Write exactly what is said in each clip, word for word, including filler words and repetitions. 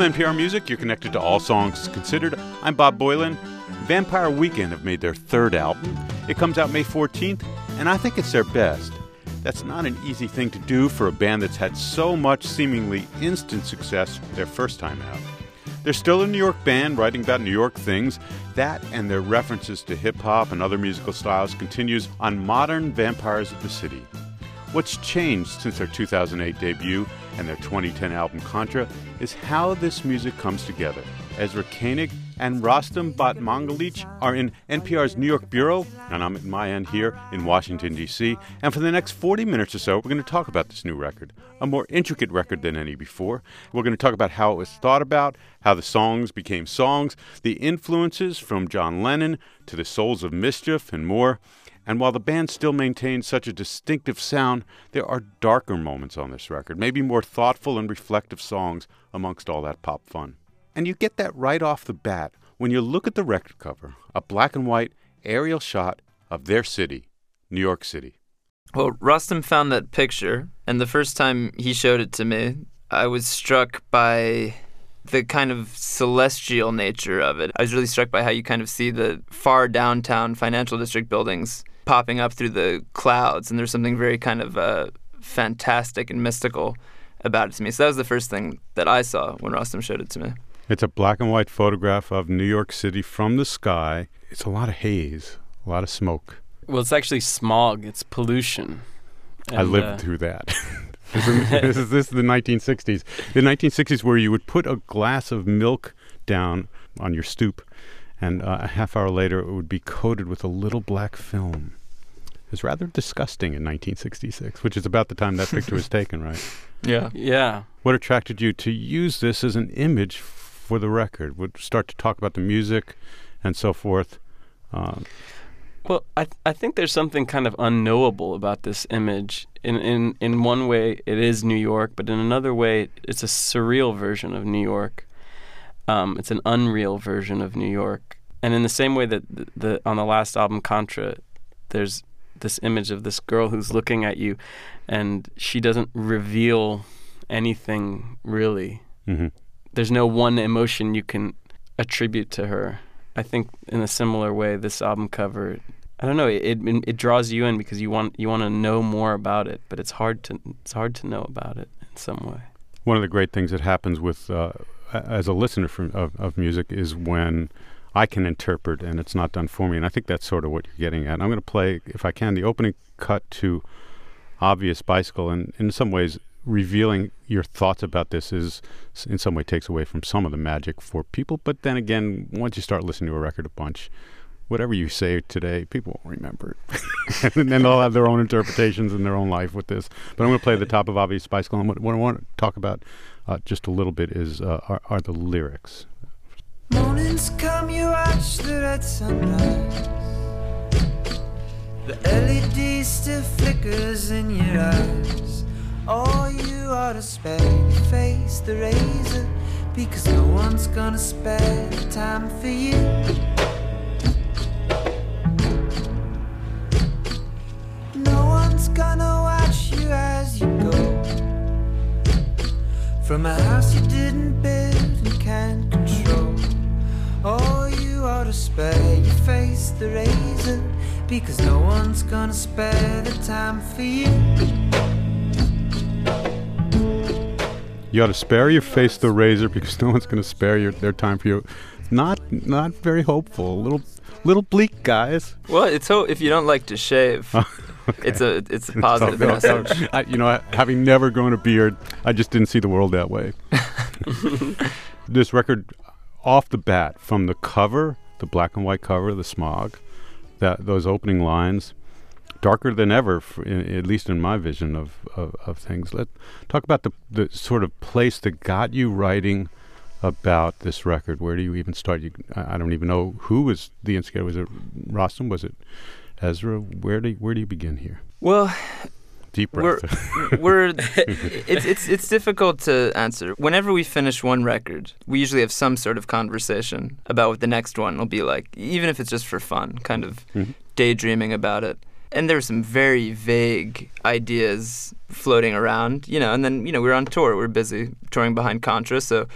N P R Music, you're connected to All Songs Considered. I'm Bob Boilen. Vampire Weekend have made their third album. It comes out May fourteenth, and I think it's their best. That's not an easy thing to do for a band that's had so much seemingly instant success their first time out. They're still a New York band writing about New York things. That and their references to hip-hop and other musical styles continues on Modern Vampires of the City. What's changed since their two thousand eight debut and their twenty ten album Contra is how this music comes together. Ezra Koenig and Rostam Batmanglij are in N P R's New York Bureau, and I'm at my end here in Washington, D C And for the next forty minutes or so, we're going to talk about this new record, a more intricate record than any before. We're going to talk about how it was thought about, how the songs became songs, the influences from John Lennon to the Souls of Mischief, and more. And while the band still maintains such a distinctive sound, there are darker moments on this record, maybe more thoughtful and reflective songs amongst all that pop fun. And you get that right off the bat when you look at the record cover, a black and white aerial shot of their city, New York City. Well, Rostam found that picture, and the first time he showed it to me, I was struck by the kind of celestial nature of it. I was really struck by how you kind of see the far downtown financial district buildings popping up through the clouds, and there's something very kind of uh, fantastic and mystical about it to me. So that was the first thing that I saw when Rostam showed it to me. It's a black and white photograph of New York City from the sky. It's a lot of haze, a lot of smoke. Well, it's actually smog. It's pollution. And, I lived uh, through that. this, is, this is the nineteen sixties. The nineteen sixties where you would put a glass of milk down on your stoop, and uh, a half hour later it would be coated with a little black film. It was rather disgusting in nineteen sixty-six, which is about the time that picture was taken, right? Yeah. Yeah. What attracted you to use this as an image for the record? Would start to talk about the music and so forth. Um, Well, I th- I think there's something kind of unknowable about this image. In, in in one way, it is New York, but in another way, it's a surreal version of New York. Um, it's an unreal version of New York. And in the same way that the, the on the last album, Contra, there's this image of this girl who's looking at you, and she doesn't reveal anything really. mm-hmm. There's no one emotion you can attribute to her. I think in a similar way, this album cover, I don't know, it it, it draws you in because you want you want to know more about it, but it's hard to it's hard to know about it in some way. One of the great things that happens with uh, as a listener from, of, of music is when I can interpret and it's not done for me, and I think that's sort of what you're getting at. And I'm going to play, if I can, the opening cut to Obvious Bicycle, and in some ways revealing your thoughts about this is in some way takes away from some of the magic for people. But then again, once you start listening to a record a bunch, whatever you say today, people won't remember it. And then they'll have their own interpretations in their own life with this. But I'm going to play the top of Obvious Bicycle. And what, what I want to talk about uh, just a little bit is uh, are, are the lyrics. Mornings come, you watch the red sunrise. The L E D still flickers in your eyes. Oh, you ought to spare your face the razor, because no one's gonna spare the time for you. No one's gonna watch you as you go from a house you didn't build and can't control. Oh, you ought to spare your face the razor, because no one's gonna spare the time for you. You ought to spare your face the razor because no one's going to spare your, their time for you. Not not very hopeful. A little little bleak, guys. Well, it's so if you don't like to shave, okay. it's a it's a positive so, message. I, you know, having never grown a beard, I just didn't see the world that way. This record, off the bat, from the cover, the black and white cover, the smog, that those opening lines, darker than ever, for, in, at least in my vision of, of, of things. Let's talk about the, the sort of place that got you writing about this record. Where do you even start? You, I, I don't even know who was the instigator. Was it Rostam? Was it Ezra? Where do where do you begin here? Well, deep breath. We're, we're it's it's it's difficult to answer. Whenever we finish one record, we usually have some sort of conversation about what the next one will be like, even if it's just for fun, kind of mm-hmm. daydreaming about it. And there were some very vague ideas floating around, you know, and then, you know, we were on tour. We were busy touring behind Contra, so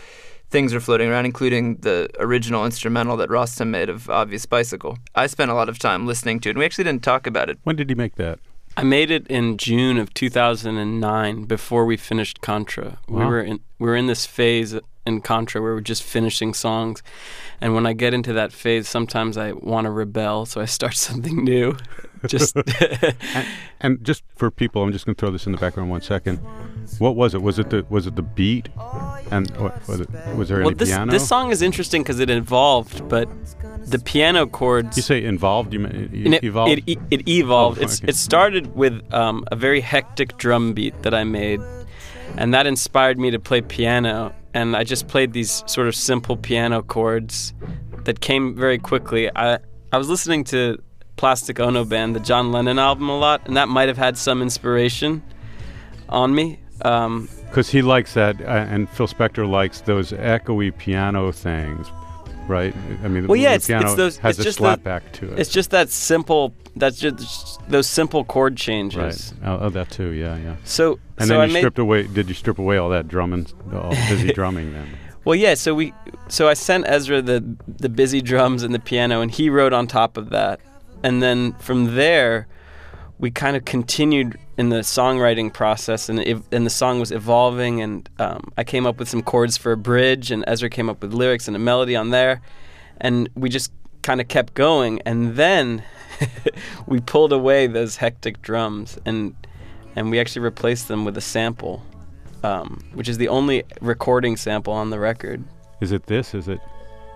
things are floating around, including the original instrumental that Rostam made of Obvious Bicycle. I spent a lot of time listening to it, and we actually didn't talk about it. When did he make that? I made it in June of two thousand nine, before we finished Contra. We Wow. were in we were in this phase in Contra where we're just finishing songs, and when I get into that phase, sometimes I want to rebel, so I start something new. Just and, and just for people, I'm just going to throw this in the background one second. What was it? Was it the was it the beat? And what, was, it, was there well, any this piano? this song is interesting because it evolved, but the piano chords. You say involved? You mean And it, it, evolved? It, it, it evolved. Oh, It's, okay. it started with um, a very hectic drum beat that I made, and that inspired me to play piano. And I just played these sort of simple piano chords that came very quickly. I I was listening to Plastic Ono Band, the John Lennon album, a lot, and that might have had some inspiration on me. Um, Because he likes that, uh, and Phil Spector likes those echoey piano things, right? I mean, Well, the, yeah, the it's- piano it's those- has it's a just the- slapback to it. it's just that simple. That's just those simple chord changes. right. Oh, oh, that too. Yeah, yeah. So And so then I you made, stripped away. Did you strip away all that drumming, all busy drumming then? Well, yeah. So we, so I sent Ezra the the busy drums and the piano, and he wrote on top of that. And then from there, we kind of continued in the songwriting process, and it, and the song was evolving. And um, I came up with some chords for a bridge, and Ezra came up with lyrics and a melody on there, and we just kind of kept going. And then we pulled away those hectic drums, and and we actually replaced them with a sample, um, which is the only recording sample on the record. Is it this? Is it?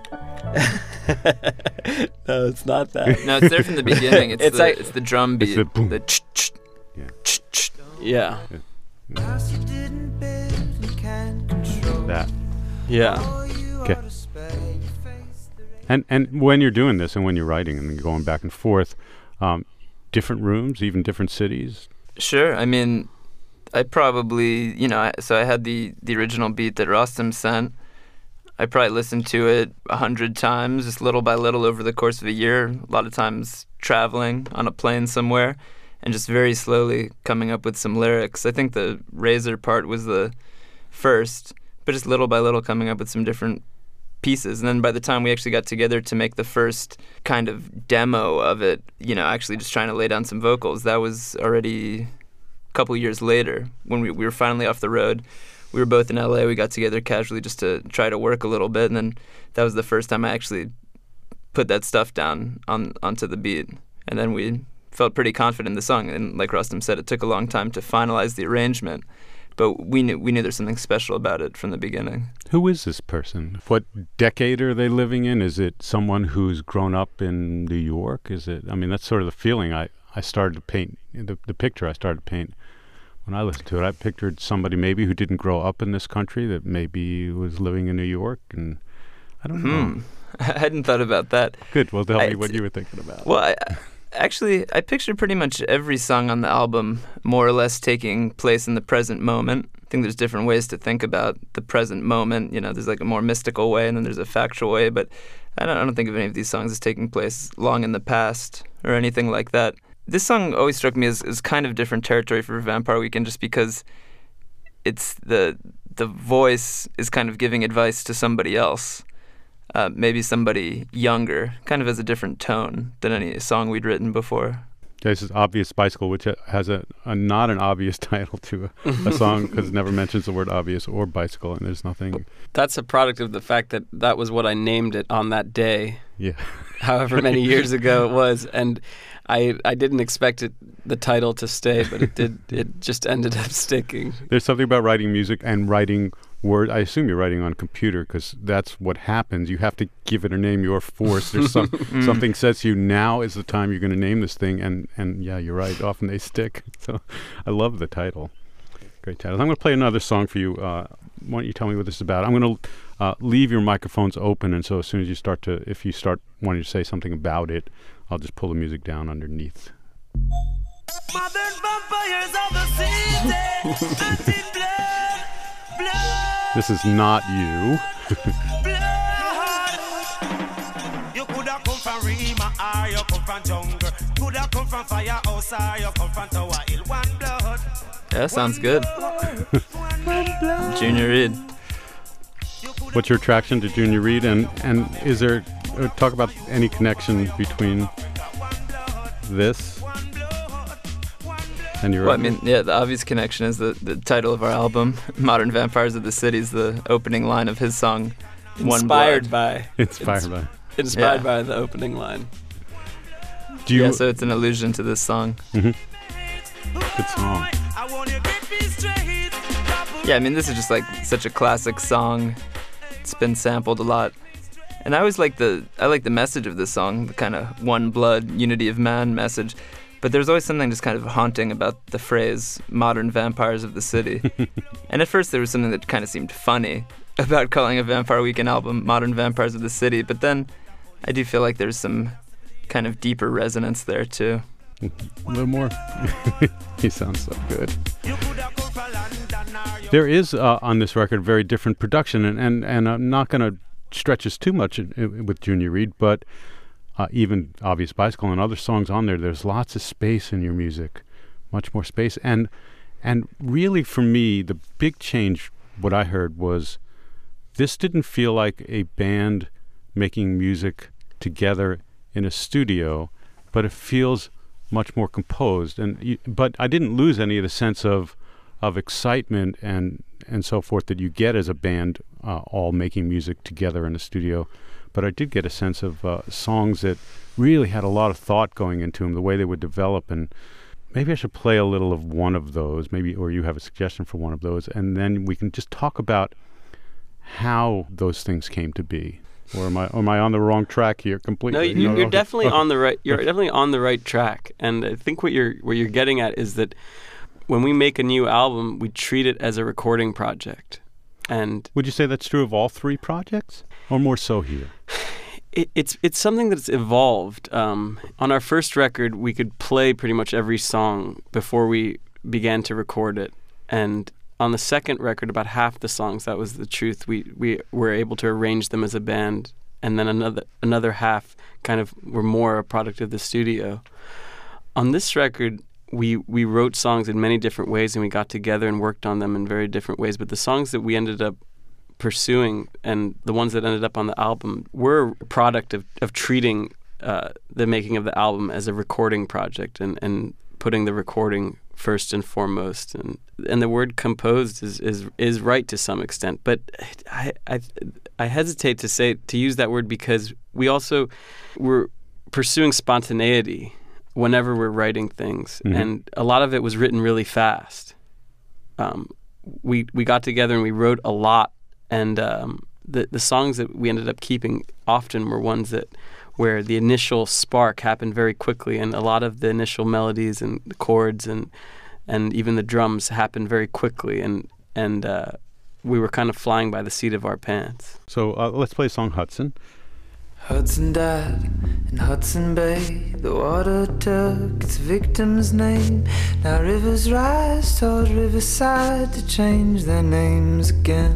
No, it's not that. No, it's there from the beginning. It's, It's the, like- it's the drum beat. It's the boom. the ch ch Yeah. ch ch. Yeah, House you didn't build and can't control. That. yeah. All you Okay. ought to spare your face the rain. And and when you're doing this, and when you're writing, and you're going back and forth, um, different rooms, even different cities. Sure. I mean, I probably, you know, I, so I had the, the original beat that Rostam sent. I probably listened to it a hundred times, just little by little over the course of a year. A lot of times traveling on a plane somewhere, and just very slowly coming up with some lyrics. I think the Razor part was the first, but just little by little coming up with some different pieces. And then by the time we actually got together to make the first kind of demo of it, you know, actually just trying to lay down some vocals, that was already a couple years later when we, we were finally off the road. We were both in L A. We got together casually just to try to work a little bit, and then that was the first time I actually put that stuff down on onto the beat. And then we felt pretty confident in the song. And like Rostam said, it took a long time to finalize the arrangement, but we knew we knew there's something special about it from the beginning. Who is this person? What decade are they living in? Is it someone who's grown up in New York? Is it? I mean, that's sort of the feeling I, I started to paint, the, the picture I started to paint when I listened to it. I pictured somebody maybe who didn't grow up in this country, that maybe was living in New York, and I don't know. Hmm. I hadn't thought about that. Good. Well, tell I- me what you were thinking about. Well, I, actually, I picture pretty much every song on the album more or less taking place in the present moment. I think there's different ways to think about the present moment. You know, there's like a more mystical way, and then there's a factual way. But I don't, I don't think of any of these songs as taking place long in the past or anything like that. This song always struck me as, as kind of different territory for Vampire Weekend, just because it's the the voice is kind of giving advice to somebody else. Uh, maybe somebody younger, kind of has a different tone than any song we'd written before. This is Obvious Bicycle, which has a, a not an obvious title to a, a song because it never mentions the word obvious or bicycle, and there's nothing. That's a product of the fact that that was what I named it on that day, Yeah. however many years ago it was, and I I didn't expect it the title to stay, but it did. It just ended up sticking. There's something about writing music and writing words. I assume you're writing on a computer because that's what happens. You have to give it a name. You're forced. There's some something says to you, now is the time you're going to name this thing, and and yeah, you're right. Often they stick. So I love the title. Great title. I'm going to play another song for you. Uh, why don't you tell me what this is about? I'm going to uh, leave your microphones open, and so as soon as you start to, if you start wanting to say something about it, I'll just pull the music down underneath. Modern vampires of the city, empty blood, blood, This is not you. blood. You coulda come from Rima or you come from jungle. Coulda come from firehouse or you come from Tower Hill. One blood, Yeah, sounds good. one blood. Junior Reid. You coulda What's your attraction to Junior Reid, and and is there uh, talk about any connection between this and your? Well, I mean, yeah, the obvious connection is the the title of our album, "Modern Vampires of the City," is the opening line of his song. Inspired by. Inspired by. Inspired Yeah. by the opening line. Do you? Yeah, so it's an allusion to this song. Mhm. Good song. Yeah, I mean, this is just like such a classic song. It's been sampled a lot, and I always like the I like the message of this song, the kind of one blood, unity of man message. But there's always something just kind of haunting about the phrase "modern vampires of the city." And at first there was something that kind of seemed funny about calling a Vampire Weekend album "Modern Vampires of the City," but then I do feel like there's some kind of deeper resonance there too. A little more. He sounds so good. There is uh, on this record very different production, and, and, and I'm not going to stretch us too much in, in, with Junior Reid, but uh, even Obvious Bicycle and other songs on there, there's lots of space in your music, much more space. And and really for me, the big change, what I heard was this didn't feel like a band making music together in a studio, but it feels much more composed. And you, but I didn't lose any of the sense of of excitement and and so forth that you get as a band uh, all making music together in a studio. But I did get a sense of uh, songs that really had a lot of thought going into them, the way they would develop. And maybe I should play a little of one of those, maybe, or you have a suggestion for one of those, and then we can just talk about how those things came to be. Or am I or am I on the wrong track here completely? No, you, know, you're okay. definitely on the right. You're definitely on the right track. And I think what you're what you're getting at is that when we make a new album, we treat it as a recording project. And would you say that's true of all three projects, or more so here? It, it's it's something that's evolved. Um, on our first record, we could play pretty much every song before we began to record it, and on the second record, about half the songs, that was the truth. We we were able to arrange them as a band, and then another another half kind of were more a product of the studio. On this record, we we wrote songs in many different ways, and we got together and worked on them in very different ways. But the songs that we ended up pursuing and the ones that ended up on the album were a product of, of treating uh, the making of the album as a recording project and, and putting the recording first and foremost. And and the word composed is, is, is right to some extent. But I, I I hesitate to say to use that word because we also were pursuing spontaneity whenever we're writing things. Mm-hmm. And a lot of it was written really fast. Um, we we got together and we wrote a lot. And um, the the songs that we ended up keeping often were ones that where the initial spark happened very quickly, and a lot of the initial melodies and the chords and and even the drums happened very quickly, and and uh, we were kind of flying by the seat of our pants. So uh, let's play a song, Hudson. Hudson died in Hudson Bay. The water took its victim's name. Now rivers rise toward riverside to change their names again.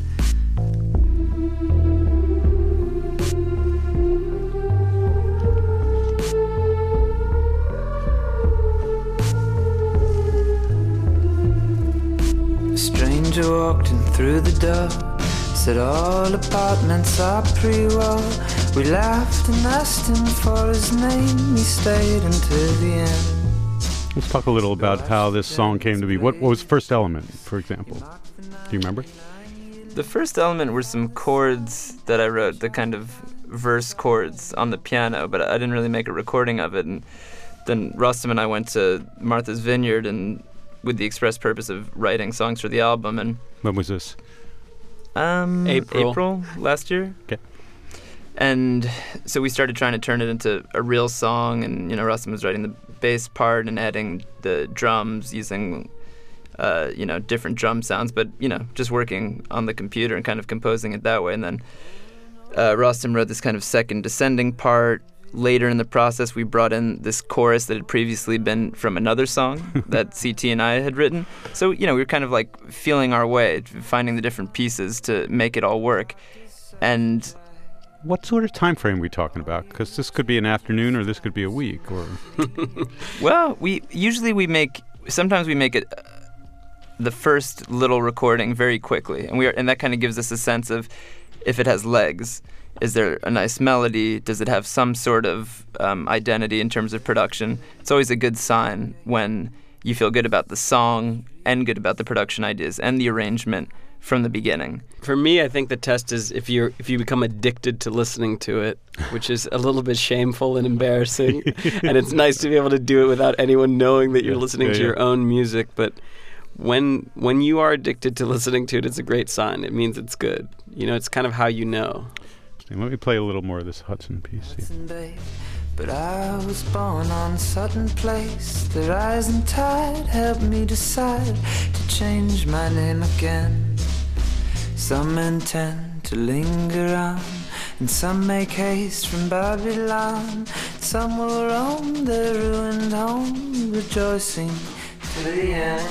A stranger walked in through the door, said all apartments are pre-war. We laughed and asked him for his name. He stayed until the end. Let's talk a little about how this song came to be. What, what was the first element, for example? Do you remember? The first element were some chords that I wrote, the kind of verse chords on the piano, but I didn't really make a recording of it. And then Rustam and I went to Martha's Vineyard and with the express purpose of writing songs for the album. And when was this? Um, April. April last year. Okay. And so we started trying to turn it into a real song, and you know, Rustam was writing the bass part and adding the drums using, uh, you know, different drum sounds, but you know, just working on the computer and kind of composing it that way. And then uh, Rustam wrote this kind of second descending part. Later in the process, we brought in this chorus that had previously been from another song that C T and I had written. So, you know, we were kind of like feeling our way, finding the different pieces to make it all work. And what sort of time frame are we talking about? Because this could be an afternoon or this could be a week. Or well, we usually we make, sometimes we make it uh, the first little recording very quickly. And we are, and that kind of gives us a sense of, if it has legs. Is there a nice melody? Does it have some sort of um, identity in terms of production? It's always a good sign when you feel good about the song and good about the production ideas and the arrangement from the beginning. For me, I think the test is if you if you become addicted to listening to it, which is a little bit shameful and embarrassing. And it's nice to be able to do it without anyone knowing that you're Yeah, listening yeah, to yeah. your own music. But when when you are addicted to listening to it, it's a great sign. It means it's good. You know, it's kind of how you know. Let me play a little more of this Hudson piece here. Hudson Bay. But I was born on Sutton Place. The rising tide helped me decide to change my name again. Some intend to linger on, and some make haste from Babylon. Some will roam their ruined home, rejoicing to the end.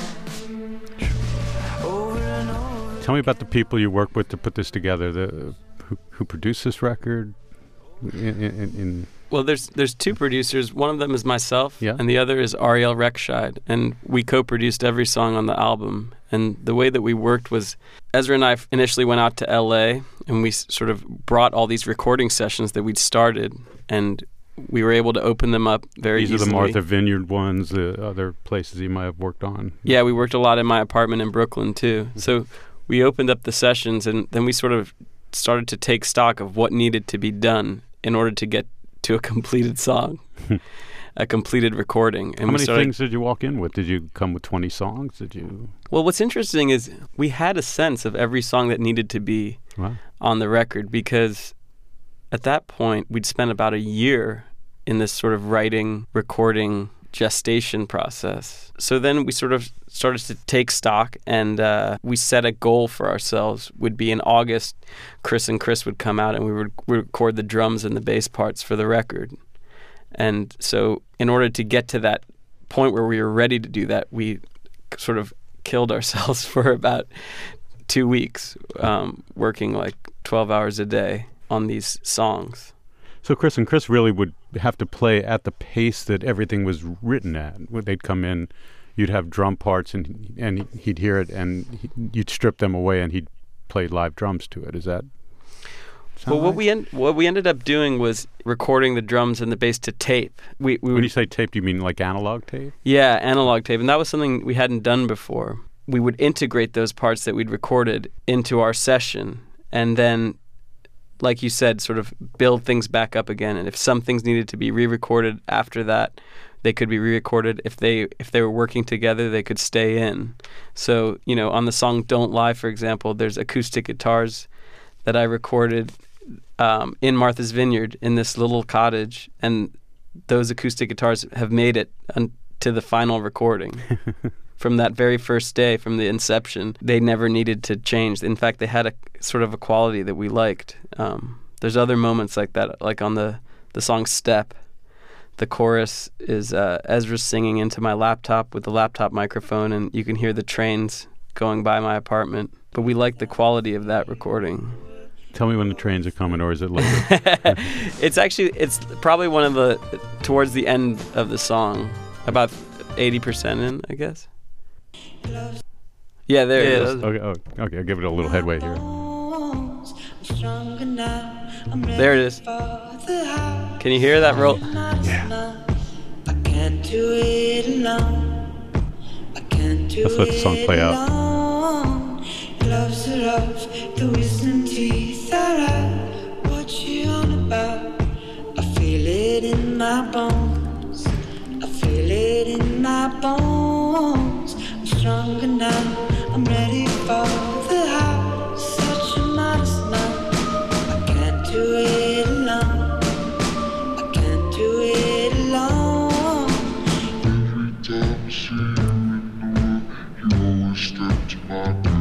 Over and over. Tell me about the people you worked with to put this together. The who, who produced this record? In, in, in Well, there's there's two producers. One of them is myself, Yeah. and the other is Ariel Rekscheid. And we co-produced every song on the album. And the way that we worked was, Ezra and I initially went out to L A, and we s- sort of brought all these recording sessions that we'd started, and we were able to open them up very these easily. are the Martha Vineyard ones, the other places you might have worked on. Yeah, we worked a lot in my apartment in Brooklyn, too. So we opened up the sessions, and then we sort of started to take stock of what needed to be done in order to get to a completed song, a completed recording. And How we many started, things did you walk in with? Did you come with twenty songs? Did you? Well, what's interesting is we had a sense of every song that needed to be Wow. on the record, because at that point we'd spent about a year in this sort of writing, recording, gestation process. So then we sort of started to take stock, and uh, we set a goal for ourselves. Would be in August, Chris and Chris would come out and we would record the drums and the bass parts for the record. And so in order to get to that point where we were ready to do that, we sort of killed ourselves for about two weeks, um, working like twelve hours a day on these songs. So Chris and Chris really would have to play at the pace that everything was written at. They'd come in, you'd have drum parts, and and he'd hear it, and he, you'd strip them away, and he'd play live drums to it. Is that? Well, what right? we en- what we ended up doing was recording the drums and the bass to tape. We we When would you say tape, do you mean like analog tape? yeah, analog tape, and that was something we hadn't done before. We would integrate those parts that we'd recorded into our session, and then, like you said, sort of build things back up again. And if some things needed to be re-recorded after that, they could be re-recorded. If they if they were working together, they could stay in. So, you know, on the song "Don't Lie," for example, there's acoustic guitars that I recorded um, in Martha's Vineyard in this little cottage, and those acoustic guitars have made it un- to the final recording. From that very first day, from the inception, they never needed to change. In fact, they had a sort of a quality that we liked. Um, there's other moments like that, like on the, the song "Step." The chorus is uh, Ezra singing into my laptop with the laptop microphone, and you can hear the trains going by my apartment. But we like the quality of that recording. Tell me when the trains are coming, or is it later? It's actually, it's probably one of the, towards the end of the song, about eighty percent in, I guess. Yeah, there Yeah, it is. those- okay, oh, okay, I'll give it a little headway here. There it is. Can you hear that roll? Yeah. I can't do it alone. I can't do Let's let the song play out. alone. Gloves are off, the wisdom teeth are out. What you on about? I feel it in my bones. I feel it in my bones. I'm stronger now. I'm ready for the house. Such a modest man. I can't do it alone. I can't do it alone. Every time I see you in the world, you always step to my door.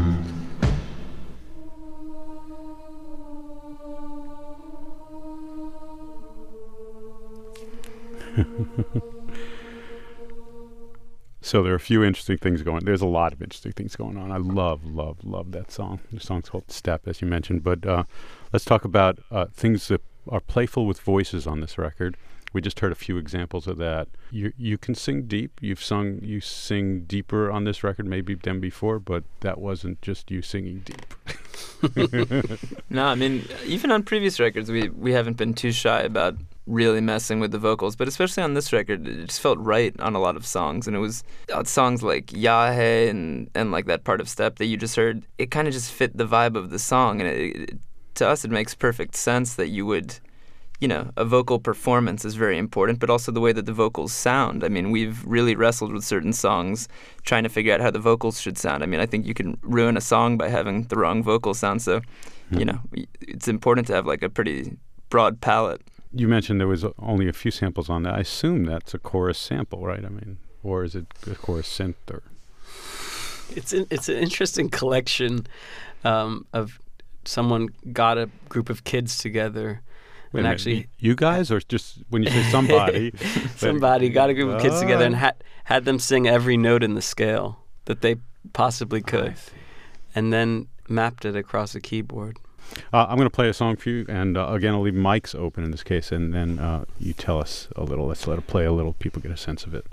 So there are a few interesting things going. There's a lot of interesting things going on. I love, love, love that song. The song's called "Step," as you mentioned. But uh, let's talk about uh, things that are playful with voices on this record. We just heard a few examples of that. You you can sing deep. You've sung you sing deeper on this record maybe than before, but that wasn't just you singing deep. No, I mean, even on previous records, we, we haven't been too shy about really messing with the vocals, but especially on this record, it just felt right on a lot of songs, and it was uh, songs like Yahe and, and like that part of Step that you just heard, it kind of just fit the vibe of the song, and it, it, to us it makes perfect sense that you would, you know, a vocal performance is very important, but also the way that the vocals sound. I mean, we've really wrestled with certain songs trying to figure out how the vocals should sound. I mean, I think you can ruin a song by having the wrong vocal sound, so, mm-hmm. you know, it's important to have like a pretty broad palette. You mentioned there was only a few samples on that. I assume that's a chorus sample, right? I mean, or is it a chorus synth? Or it's an, it's an interesting collection um, of someone got a group of kids together. Wait and a actually, minute, you guys, or just when you say somebody, somebody got a group of kids oh. together and had had them sing every note in the scale that they possibly could, and then mapped it across a keyboard. Uh, I'm going to play a song for you, and uh, again, I'll leave mics open in this case, and then uh, you tell us a little. Let's let it play a little. People get a sense of it.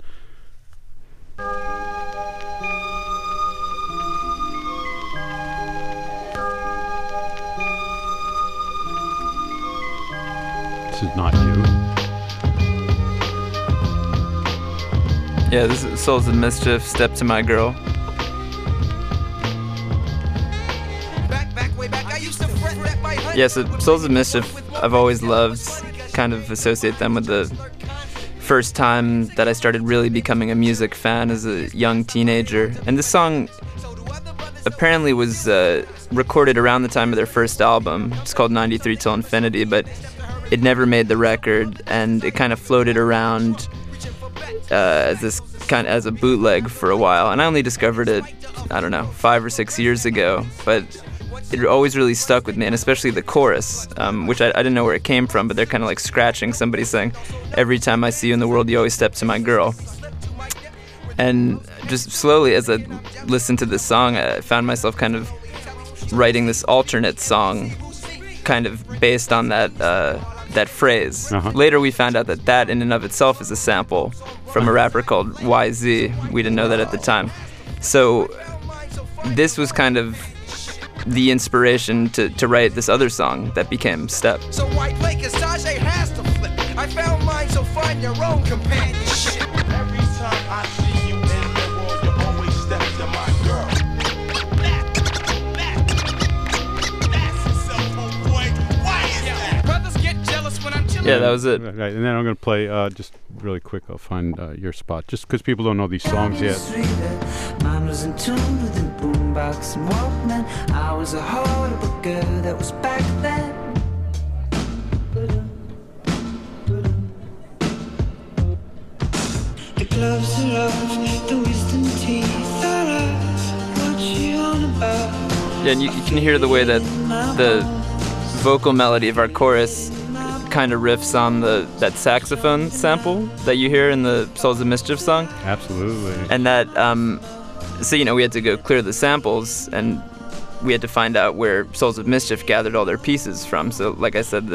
This is not you. Yeah, this is Souls of Mischief, Step to My Girl. Yeah, so Souls of Mischief, I've always loved, kind of associate them with the first time that I started really becoming a music fan as a young teenager. And this song apparently was uh, recorded around the time of their first album. It's called ninety-three Till Infinity, but it never made the record, and it kind of floated around uh, as this kind of as a bootleg for a while. And I only discovered it, I don't know, five or six years ago, but it always really stuck with me, and especially the chorus, um, which I, I didn't know where it came from, but they're kind of like scratching somebody saying, "Every time I see you in the world, you always step to my girl." And just slowly, as I listened to this song, I found myself kind of writing this alternate song, kind of based on that uh, that phrase. Uh-huh. Later, we found out that that in and of itself is a sample from a rapper called Y Z. We didn't know that at the time. So this was kind of the inspiration to, to write this other song that became Step. So White Lake is Tajay has to flip. I found mine, so find your own companionship. Every time I see you in the world, you always step to my girl. That, that, that's a simple boy. Why is that? Brothers get jealous when I'm chilling. Yeah, that was it. Right, and then I'm going to play uh, just really quick. I'll find uh, your spot, just because people don't know these songs yet. Mine was in tune with the boombox and Walkman. I was a horrible girl that was back then. The gloves are off, the wisdom teeth are out. What you on about? Yeah, and you, you can hear the way that the vocal melody of our chorus kind of riffs on the that saxophone sample that you hear in the Souls of Mischief song. Absolutely. And that, um, so, you know, we had to go clear the samples, and we had to find out where Souls of Mischief gathered all their pieces from. So, like I said, the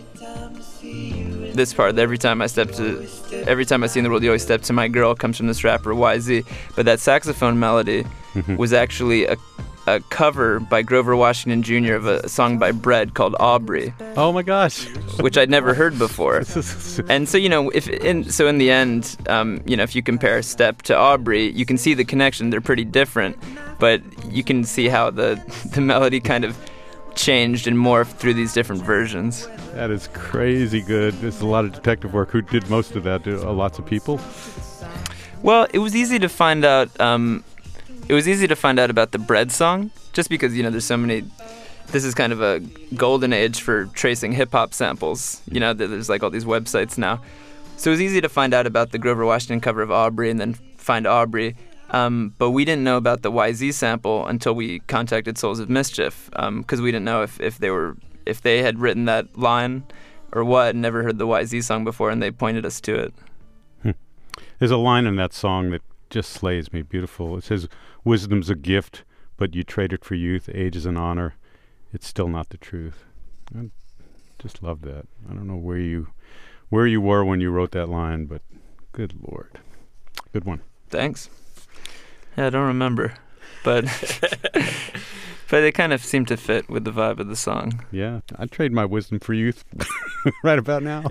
this part, every time I step to, every time I see in the world, you always step to my girl, comes from this rapper Y Z. But that saxophone melody was actually a a cover by Grover Washington Junior of a song by Bread called Aubrey. Oh my gosh. Which I'd never heard before. And so, you know, if in, so in the end, um, you know, if you compare Step to Aubrey, you can see the connection. They're pretty different, but you can see how the the melody kind of changed and morphed through these different versions. That is crazy good. There's a lot of detective work. Who did most of that? Uh, lots of people? Well, it was easy to find out. Um, It was easy to find out about the Bread song, just because, you know, there's so many. This is kind of a golden age for tracing hip-hop samples. You know, there's like all these websites now. So it was easy to find out about the Grover Washington cover of Aubrey and then find Aubrey. Um, but we didn't know about the Y Z sample until we contacted Souls of Mischief, because um, we didn't know if, if they were if they had written that line or what, and never heard the Y Z song before, and they pointed us to it. Hmm. There's a line in that song that just slays me. Beautiful. It says, "Wisdom's a gift, but you trade it for youth. Age is an honor. It's still not the truth." I just love that. I don't know where you where you were when you wrote that line, but good Lord. Good one. Thanks. Yeah, I don't remember. But But they kind of seem to fit with the vibe of the song. Yeah, I'd trade my wisdom for youth right about now.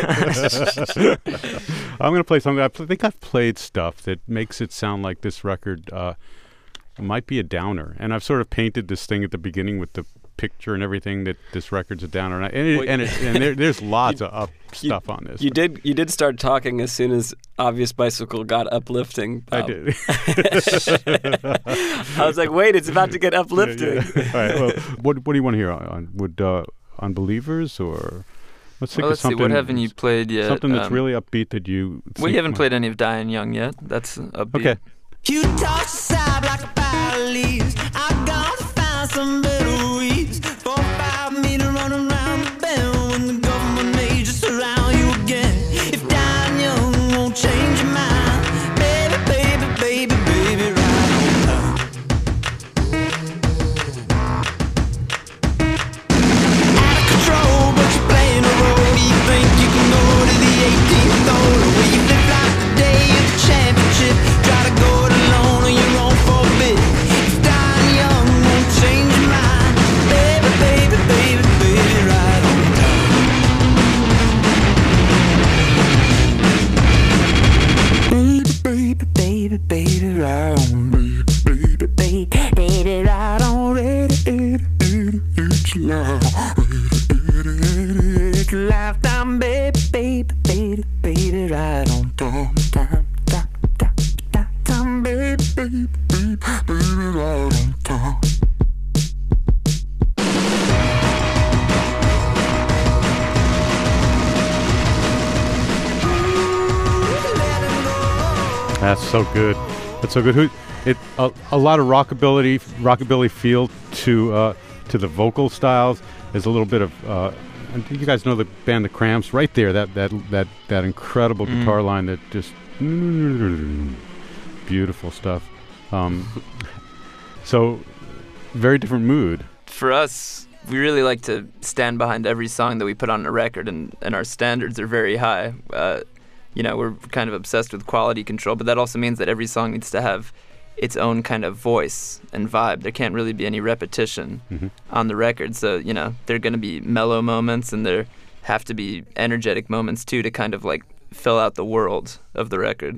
I'm going to play something. I think I've played stuff that makes it sound like this record uh, might be a downer. And I've sort of painted this thing at the beginning with the picture and everything that this record's a downer. And, I, and, it, and, it, and there, there's lots you, of up stuff you, on this. You did you did start talking as soon as Obvious Bicycle got uplifting. Bob. I did. I was like, wait, it's about to get uplifting. Yeah, yeah. All right. Well, what what do you want to hear on? on would uh, Unbelievers or let's think well, of let's something. See, what haven't you played yet? Something that's um, really upbeat that you. Well, you haven't played any of Dying Young yet. That's upbeat. Okay. You toss aside like a pile of leaves. I gotta find some better weeds. Four, five me to run around the bend when the government may just surround you again. If dying young won't change your mind, baby, baby, baby, baby, right on time. Out of control, but you're playing a role. You think you can go to the eighteenth hole, where you flip like the day of the championship. Try to go it alone on your own for a bit. If dying young won't change your mind, baby, baby, baby, baby, right on time. Baby, baby, baby, baby, right on. Baby, baby, baby, baby, right on. Ready, ready, ready, it's life. Ready, ready, it's lifetime, baby, baby, baby, baby, right on time, time, time, time, time, time, baby, baby, baby, baby, right on time. That's so good. That's so good. Who? It a, a lot of rockabilly, rockabilly feel to uh, to the vocal styles. There's a little bit of. Uh, you guys know the band The Cramps, right there. That that that that incredible Mm. guitar line that just beautiful stuff. Um, so very different mood. For us, we really like to stand behind every song that we put on a record, and, and our standards are very high. Uh, you know, we're kind of obsessed with quality control, but that also means that every song needs to have its own kind of voice and vibe. There can't really be any repetition Mm-hmm. on the record. So, you know, there are going to be mellow moments, and there have to be energetic moments, too, to kind of, like, fill out the world of the record.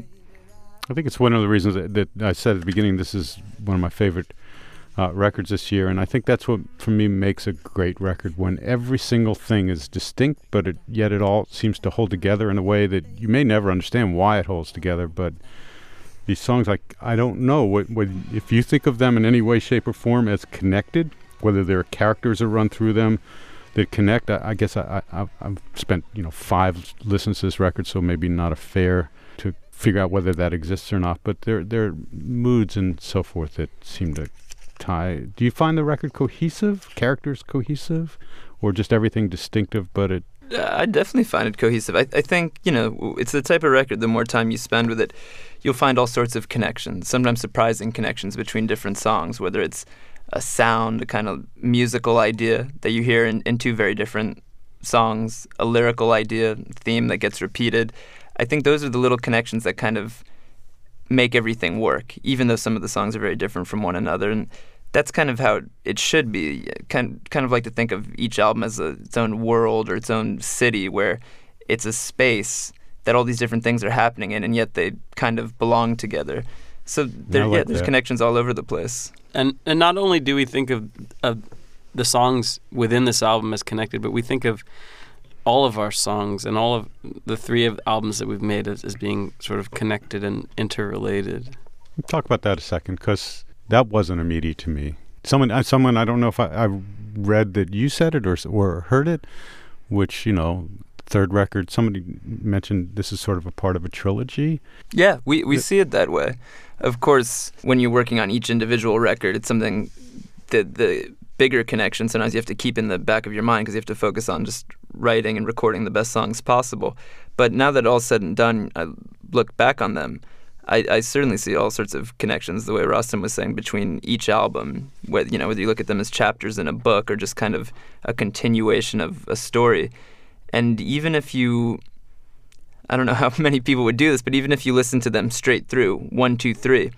I think it's one of the reasons that, that I said at the beginning this is one of my favorite uh, records this year, and I think that's what, for me, makes a great record, when every single thing is distinct, but it, yet it all seems to hold together in a way that you may never understand why it holds together, but these songs, like, I don't know, what, what, if you think of them in any way, shape, or form as connected, whether there are characters that run through them that connect, I, I guess I, I, I've spent, you know, five listens to this record, so maybe not a fair to figure out whether that exists or not, but there, there are moods and so forth that seem to tie. Do you find the record cohesive, characters cohesive, or just everything distinctive, but it... Uh, I definitely find it cohesive. I, I think, you know, it's the type of record, the more time you spend with it, you'll find all sorts of connections, sometimes surprising connections between different songs, whether it's a sound, a kind of musical idea that you hear in, in two very different songs, a lyrical idea, theme that gets repeated. I think those are the little connections that kind of make everything work, even though some of the songs are very different from one another. And that's kind of how it should be. Kind kind of like to think of each album as a, its own world or its own city, where it's a space that all these different things are happening in, and yet they kind of belong together. So there, I like yeah, there's that. connections all over the place. And and not only do we think of, of the songs within this album as connected, but we think of all of our songs and all of the three of albums that we've made as, as being sort of connected and interrelated. Talk about that a second, because that wasn't immediate to me. Someone, uh, someone, I don't know if I, I read that you said it or or heard it, which, you know, third record, somebody mentioned this is sort of a part of a trilogy. Yeah, we, we Yeah. see it that way. Of course, when you're working on each individual record, it's something that the bigger connection sometimes you have to keep in the back of your mind, because you have to focus on just writing and recording the best songs possible. But now that all's said and done, I look back on them, I, I certainly see all sorts of connections, the way Rostam was saying, between each album, whether, you know, whether you look at them as chapters in a book or just kind of a continuation of a story. And even if you, I don't know how many people would do this, but even if you listen to them straight through, one, two, three,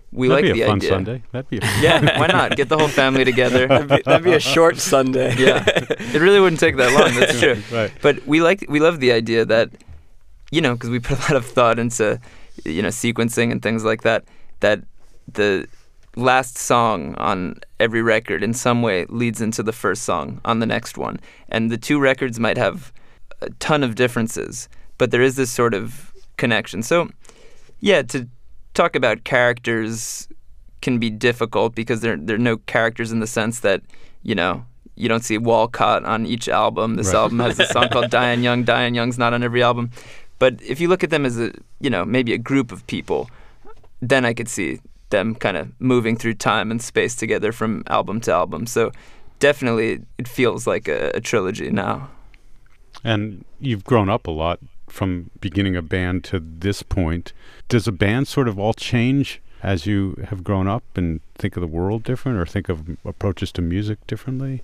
we That'd like be the a fun idea. Sunday. That'd be a fun Yeah, why not? Get the whole family together. That'd be, that'd be a short Sunday. Yeah, it really wouldn't take that long. That's true. Right. But we like we love the idea that, you know, because we put a lot of thought into, you know, sequencing and things like that. That the last song on every record in some way leads into the first song on the next one, and the two records might have a ton of differences, but there is this sort of connection. So, yeah, to talk about characters can be difficult because there there are no characters in the sense that, you know, you don't see Walcott on each album. This Right. album has a song called Diane Young. Diane Young's not on every album. But if you look at them as a, you know, maybe a group of people, then I could see them kind of moving through time and space together from album to album. So definitely it feels like a, a trilogy now. And you've grown up a lot from beginning a band to this point. Does a band sort of all change as you have grown up and think of the world different or think of approaches to music differently?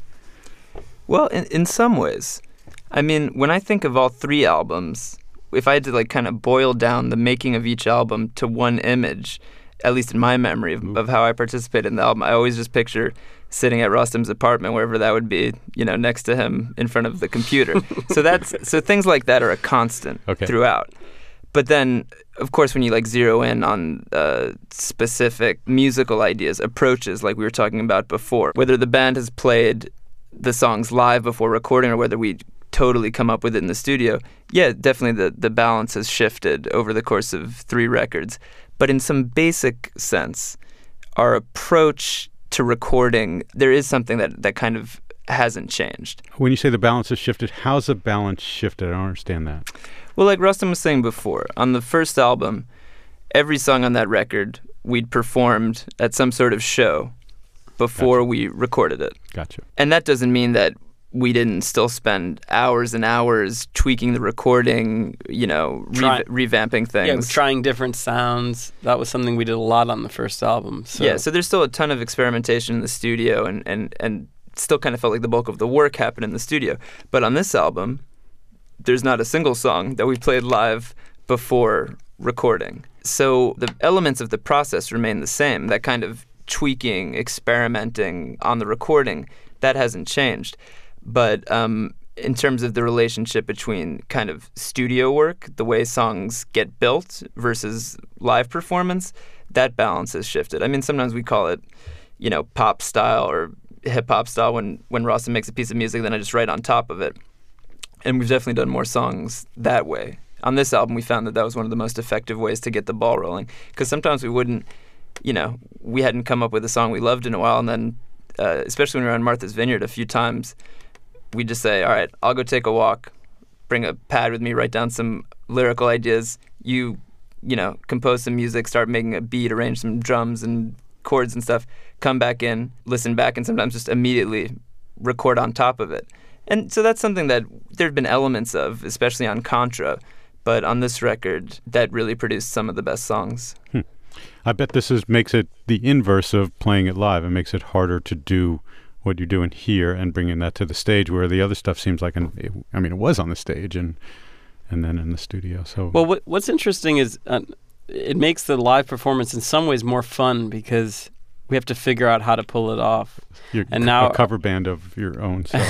Well, in, in some ways. I mean, when I think of all three albums, if I had to like kind of boil down the making of each album to one image, at least in my memory of, of how I participated in the album, I always just picture sitting at Rostam's apartment, wherever that would be, you know, next to him in front of the computer. so that's so things like that are a constant Okay. throughout. But then, of course, when you like zero in on uh, specific musical ideas, approaches, like we were talking about before, whether the band has played the songs live before recording or whether we totally come up with it in the studio, yeah, definitely the, the balance has shifted over the course of three records. But in some basic sense, our approach to recording, there is something that, that kind of hasn't changed. When you say the balance has shifted, how's the balance shifted? I don't understand that. Well, like Rustam was saying before, on the first album, every song on that record we'd performed at some sort of show before Gotcha. we recorded it. Gotcha. And that doesn't mean that we didn't still spend hours and hours tweaking the recording, you know, Try- re- revamping things. Yeah, trying different sounds. That was something we did a lot on the first album. So. Yeah, so there's still a ton of experimentation in the studio and, and, and still kind of felt like the bulk of the work happened in the studio. But on this album, there's not a single song that we played live before recording. So the elements of the process remain the same. That kind of tweaking, experimenting on the recording, that hasn't changed. But um, in terms of the relationship between kind of studio work, the way songs get built versus live performance, that balance has shifted. I mean, sometimes we call it, you know, pop style or hip-hop style when, when Rostam makes a piece of music, then I just write on top of it. And we've definitely done more songs that way. On this album, we found that that was one of the most effective ways to get the ball rolling. Because sometimes we wouldn't, you know, we hadn't come up with a song we loved in a while, and then, uh, especially when we were on Martha's Vineyard a few times, we'd just say, all right, I'll go take a walk, bring a pad with me, write down some lyrical ideas. You, you know, compose some music, start making a beat, arrange some drums and chords and stuff, come back in, listen back, and sometimes just immediately record on top of it. And so that's something that there have been elements of, especially on Contra, but on this record, that really produced some of the best songs. Hmm. I bet this is makes it the inverse of playing it live. It makes it harder to do what you're doing here and bringing that to the stage, where the other stuff seems like an. It, I mean, it was on the stage and and then in the studio. So Well, what, what's interesting is uh, it makes the live performance in some ways more fun because we have to figure out how to pull it off. you're and c- now- a cover band of your own self.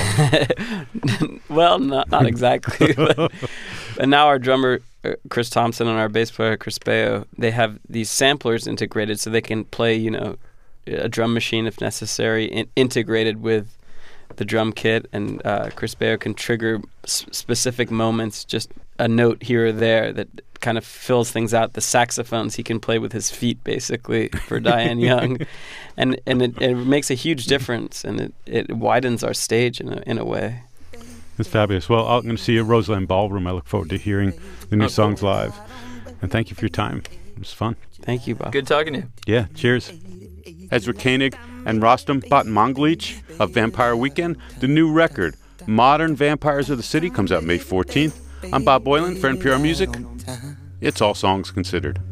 Well, not not exactly. but, and now our drummer uh, Chris Thompson and our bass player Chris Baio, they have these samplers integrated so they can play, you know, a drum machine if necessary, in, integrated with the drum kit, and uh, Chris Baio can trigger s- specific moments, just a note here or there that kind of fills things out. The saxophones he can play with his feet, basically, for Diane Young, and and it, it makes a huge difference, and it, it widens our stage in a in a way. It's fabulous. Well, I'm going to see you at Roseland Ballroom. I look forward to hearing the new songs live. And thank you for your time. It was fun. Thank you, Bob. Good talking to you. Yeah, cheers. Ezra Koenig and Rostam Batmanglij of Vampire Weekend. The new record, Modern Vampires of the City, comes out May fourteenth. I'm Bob Boilen for N P R Music. It's All Songs Considered.